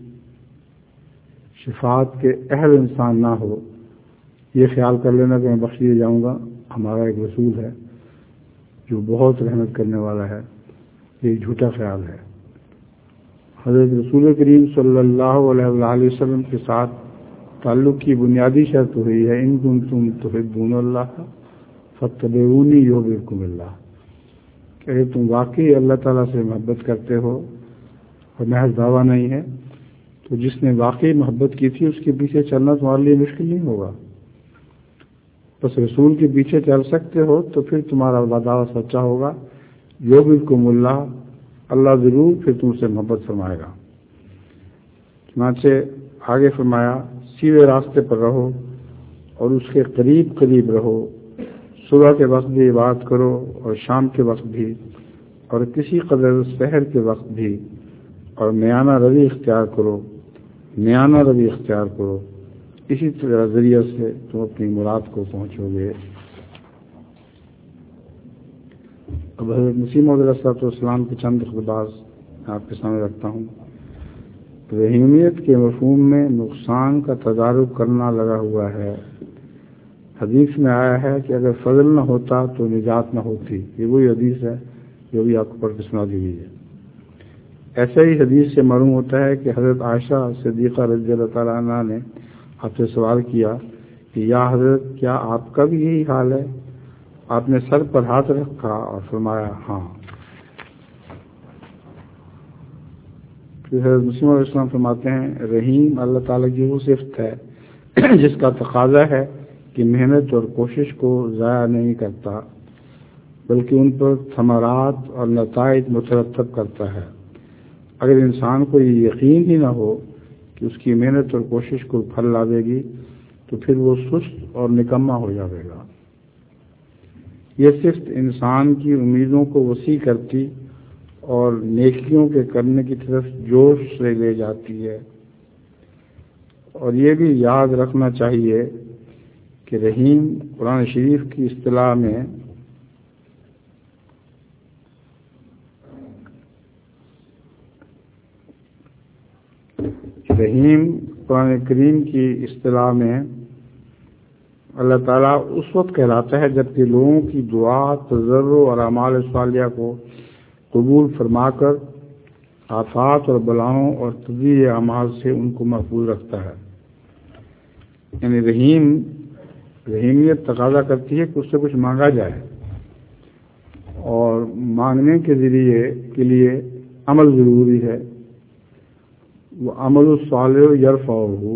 شفاعت کے اہل انسان نہ ہو، یہ خیال کر لینا کہ میں بخش دیے جاؤں گا، ہمارا ایک رسول ہے جو بہت رحمت کرنے والا ہے، یہ جھوٹا خیال ہے۔ حضرت رسول کریم صلی اللہ علیہ وآلہ وسلم کے ساتھ تعلق کی بنیادی شرط ہوئی ہے ان کنتم تحبون اللہ فاتبعونی یحببکم اللہ، کہ اگر تم واقعی اللہ تعالیٰ سے محبت کرتے ہو اور محض دعویٰ نہیں ہے، تو جس نے واقعی محبت کی تھی اس کے پیچھے چلنا تمہارے لیے مشکل نہیں ہوگا۔ بس رسول کے پیچھے چل سکتے ہو تو پھر تمہارا دعویٰ سچا ہوگا، یحببکم اللہ، اللہ ضرور پھر تم سے محبت فرمائے گا۔ چنانچہ آگے فرمایا سیدھے راستے پر رہو اور اس کے قریب قریب رہو، صبح کے وقت بھی عبادت کرو اور شام کے وقت بھی، اور کسی قدر سحر کے وقت بھی، اور میانہ روی اختیار کرو میانہ روی اختیار کرو اسی طرح ذریعے سے تم اپنی مراد کو پہنچو گے۔ اب حضرت مسیح موعود علیہ السلام کے چند خطبات آپ کے سامنے رکھتا ہوں۔ رحیمیت کے مفہوم میں نقصان کا تدارک کرنا لگا ہوا ہے۔ حدیث میں آیا ہے کہ اگر فضل نہ ہوتا تو نجات نہ ہوتی، یہ وہی حدیث ہے جو بھی آپ کو پڑھ کے سنا دی گئی ہے۔ ایسا ہی حدیث سے معلوم ہوتا ہے کہ حضرت عائشہ صدیقہ رضی اللہ تعالیٰ عنہ نے آپ سے سوال کیا کہ یا حضرت کیا آپ کا بھی یہی حال ہے؟ آپ نے سر پر ہاتھ رکھا اور فرمایا ہاں۔ پھر حضرت مسلم علیہ السلام فرماتے ہیں رحیم اللہ تعالیٰ کی وہ صفت ہے جس کا تقاضا ہے کہ محنت اور کوشش کو ضائع نہیں کرتا بلکہ ان پر ثمرات اور نتائج مترتب کرتا ہے۔ اگر انسان کو یہ یقین ہی نہ ہو کہ اس کی محنت اور کوشش کو پھل لاوے گی تو پھر وہ سست اور نکما ہو جائے گا۔ یہ صفت انسان کی امیدوں کو وسیع کرتی اور نیکیوں کے کرنے کی طرف جوش سے لے جاتی ہے۔ اور یہ بھی یاد رکھنا چاہیے کہ رحیم قرآن شریف کی اصطلاح میں رحیم قرآن کریم کی اصطلاح میں اللہ تعالیٰ اس وقت کہلاتا ہے جبکہ لوگوں کی دعا، تضرع اور اعمال صالحہ کو قبول فرما کر آفات اور بلاؤں اور تضییع اعمال سے ان کو محفوظ رکھتا ہے۔ یعنی رحیم رحیمیت تقاضا کرتی ہے کہ اس سے کچھ مانگا جائے، اور مانگنے کے ذریعے کے لیے عمل ضروری ہے۔ وہ عمل الصالح یرفعہ،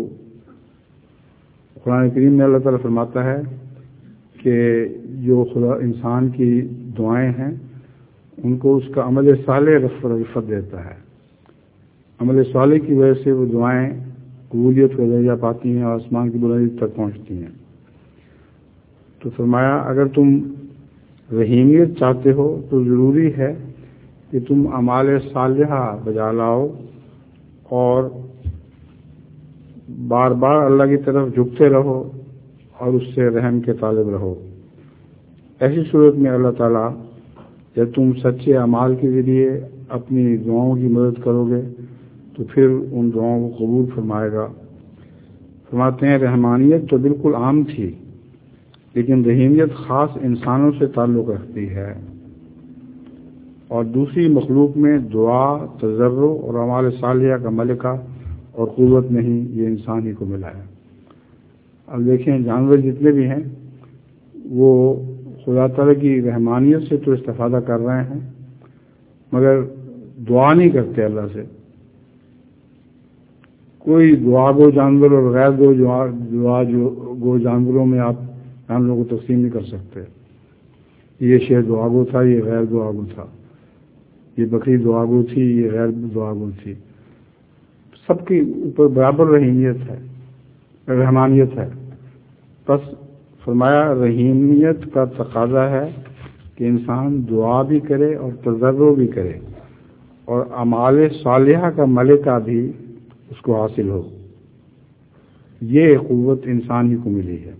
قرآن کریم میں اللہ تعالیٰ فرماتا ہے کہ جو خدا انسان کی دعائیں ہیں ان کو اس کا عمل صالح رفعت دیتا ہے۔ عمل صالح کی وجہ سے وہ دعائیں قبولیت کا درجہ پاتی ہیں اور آسمان کی بلندی تک پہنچتی ہیں۔ تو فرمایا اگر تم رحیمیت چاہتے ہو تو ضروری ہے کہ تم اعمال صالحہ بجا لاؤ اور بار بار اللہ کی طرف جھکتے رہو اور اس سے رحم کے طالب رہو۔ ایسی صورت میں اللہ تعالیٰ جب تم سچے اعمال کے ذریعے اپنی دعاؤں کی مدد کرو گے تو پھر ان دعاؤں کو قبول فرمائے گا۔ فرماتے ہیں رحمانیت تو بالکل عام تھی، لیکن رحیمیت خاص انسانوں سے تعلق رکھتی ہے، اور دوسری مخلوق میں دعا، تضرع اور اعمال صالحہ کا ملکہ اور قوت نہیں، یہ انسان ہی کو ملا ہے۔ اب دیکھیں جانور جتنے بھی ہیں وہ خدا تعالیٰ کی رحمانیت سے تو استفادہ کر رہے ہیں، مگر دعا نہیں کرتے اللہ سے۔ کوئی دعا گو جانور اور غیر گو دعا جو گو جانوروں میں آپ جانوروں کو تقسیم نہیں کر سکتے۔ یہ شیر دعا گو تھا، یہ غیر دعا گو تھا، یہ بکری دعا گو تھی، یہ غیر دعا گو تھی۔ سب کے اوپر برابر رحیمیت ہے، رحمانیت ہے۔ بس فرمایا رحیمیت کا تقاضا ہے کہ انسان دعا بھی کرے اور تضرع بھی کرے، اور اعمال صالحہ کا ملکہ بھی اس کو حاصل ہو۔ یہ قوت انسان ہی کو ملی ہے۔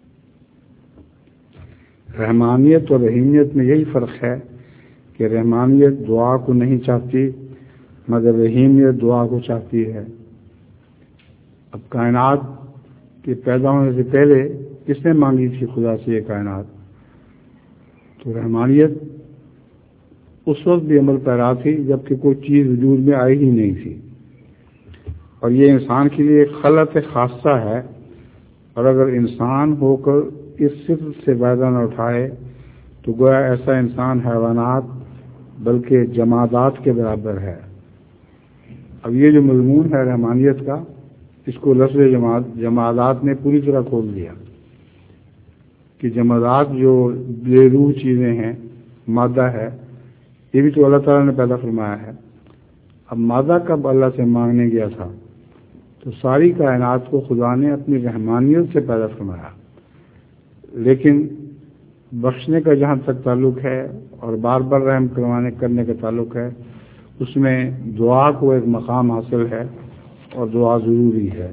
رحمانیت اور رحیمیت میں یہی فرق ہے کہ رحمانیت دعا کو نہیں چاہتی مگر رحیمیت دعا کو چاہتی ہے۔ اب کائنات کے پیدا ہونے سے پہلے کس نے مانگی تھی خدا سے یہ کائنات؟ تو رحمانیت اس وقت بھی عمل پیرا تھی جبکہ کوئی چیز وجود میں آئی ہی نہیں تھی، اور یہ انسان کے لیے ایک خلط خاصہ ہے، اور اگر انسان ہو کر اس صفت سے فائدہ نہ اٹھائے تو گویا ایسا انسان حیوانات بلکہ جمادات کے برابر ہے۔ اب یہ جو مضمون ہے رحمانیت کا، اس کو لفظ جماعت جمادات نے پوری طرح کھول دیا کہ جمادات جو بے روح چیزیں ہیں، مادہ ہے، یہ بھی تو اللہ تعالیٰ نے پیدا فرمایا ہے۔ اب مادہ کب اللہ سے مانگنے گیا تھا تو ساری کائنات کو خدا نے اپنی رحمانیت سے پیدا فرمایا، لیکن بخشنے کا جہاں تک تعلق ہے اور بار بار رحم کروانے کرنے کا تعلق ہے، اس میں دعا کو ایک مقام حاصل ہے اور دعا ضروری ہے۔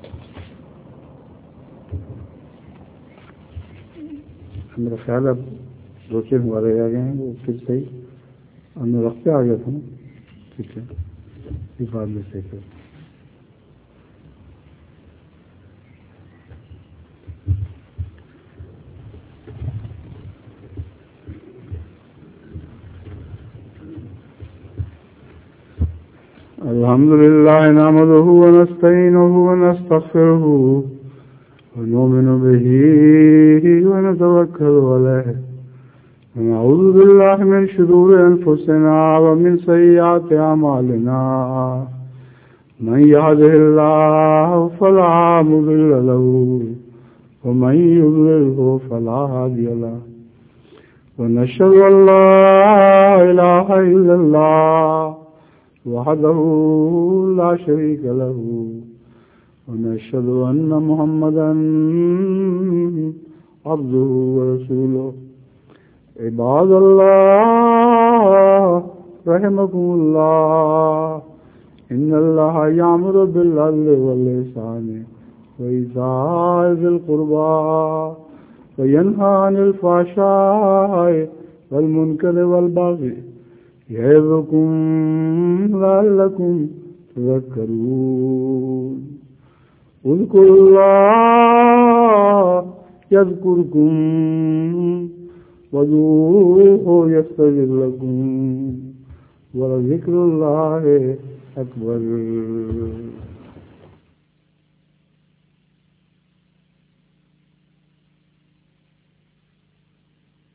میرا خیال اب دو تین ہمارے رہ گئے ہیں، وہ پھر صحیح ہم نے وقت آ گیا تھا نا، ٹھیک ہے حفاظت سے کر الحمد لله نحمده ونستعينه ونستغفره ونؤمن به ونتوكل عليه ونعوذ بالله من شرور أنفسنا ومن سيئات أعمالنا من يهده الله فلا مضل له ومن يضلله فلا هادي له ونشهد أن لا إله إلا الله وحده لا شريك له ونشهد أن محمدا عبده ورسوله عباد الله رحمكم الله إن الله يأمر بالعدل والإحسان وإيتاء ذي القربى وينهى عن الفحشاء والمنكر والبغي يعظكم لعلكم تذكرون اذكروا الله يذكركم وادعوه يستجب لكم ولذكر الله أكبر.